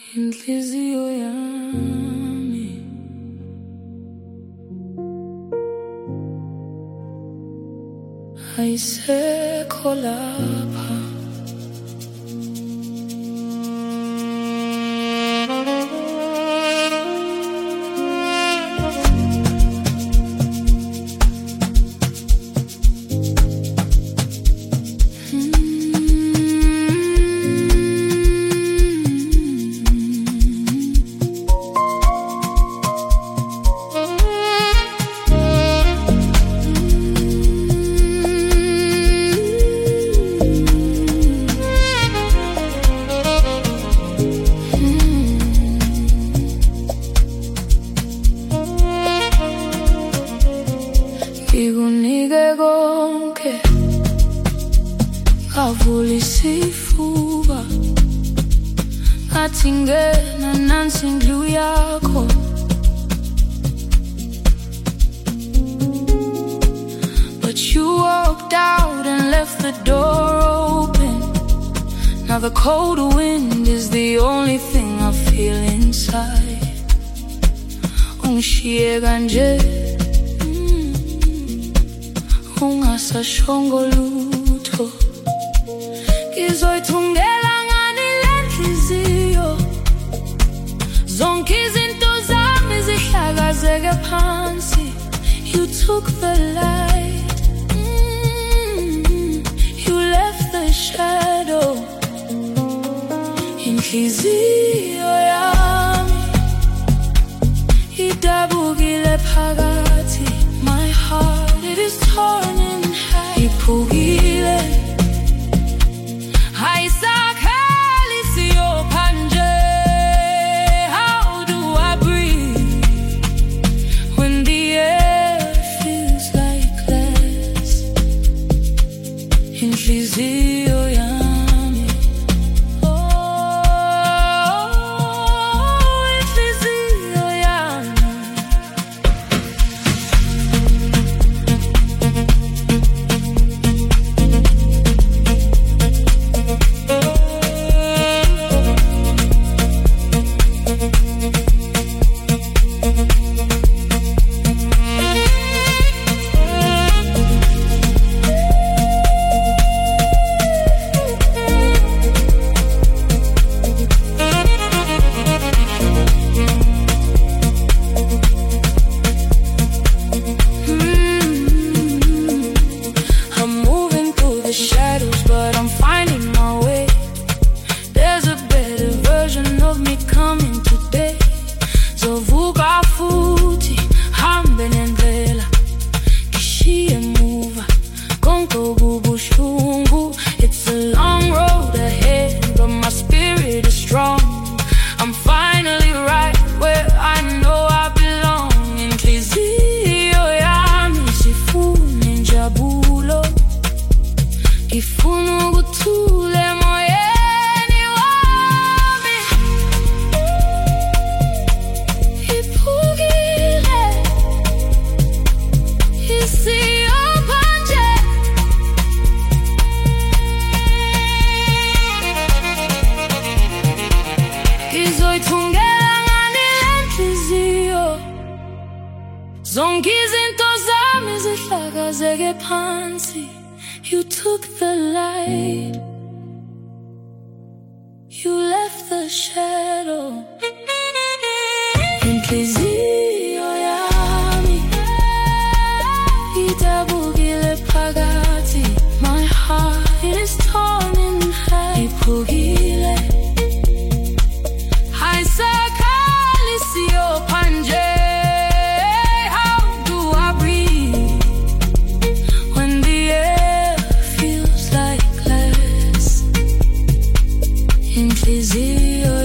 inhliziyo yami ayisekho lapha. Ngikunike konke ngavula isifuba ngathi ngena nansi indlu yakho. But you walked out and left the door open. Now the cold wind is the only thing I feel inside. Ungishiyeka nje ungasashongo lutho. Ngizoyithungela ngani lenhliziyo, zonke izinto zami zihlakazeke phansi. You took the light, you left the shadow. Inhliziyo yami idabukile phakathi. My heart, it is torn in half. Iphukile ayisakhali siyopanje. How do I breathe when the air feels like glass? Inhliziyo yami, oh, inhliziyo yami. Shadows, but I'm finding my way. There's a better version of me coming today. Zovuka futhi hambe nendlela ngishiye muva konke ububuhlungu. It's a long road ahead, but my spirit is strong. I'm finally right where I know I belong. Inhliziyo yami sifuna injabulo, ifuna ukuthula emoyeni wami. Iphukile isiyopanje. Ngizoyithungela ngani lenhliziyo, zonke izinto zami zihlakazeke phansi. You took the light, you left the shadow. Inhliziyo yami idabukile phakathi. My heart, it is torn in half. Iphukile ayisakhali siyopanje. How do I breathe when the air feels like glass? Inhliziyo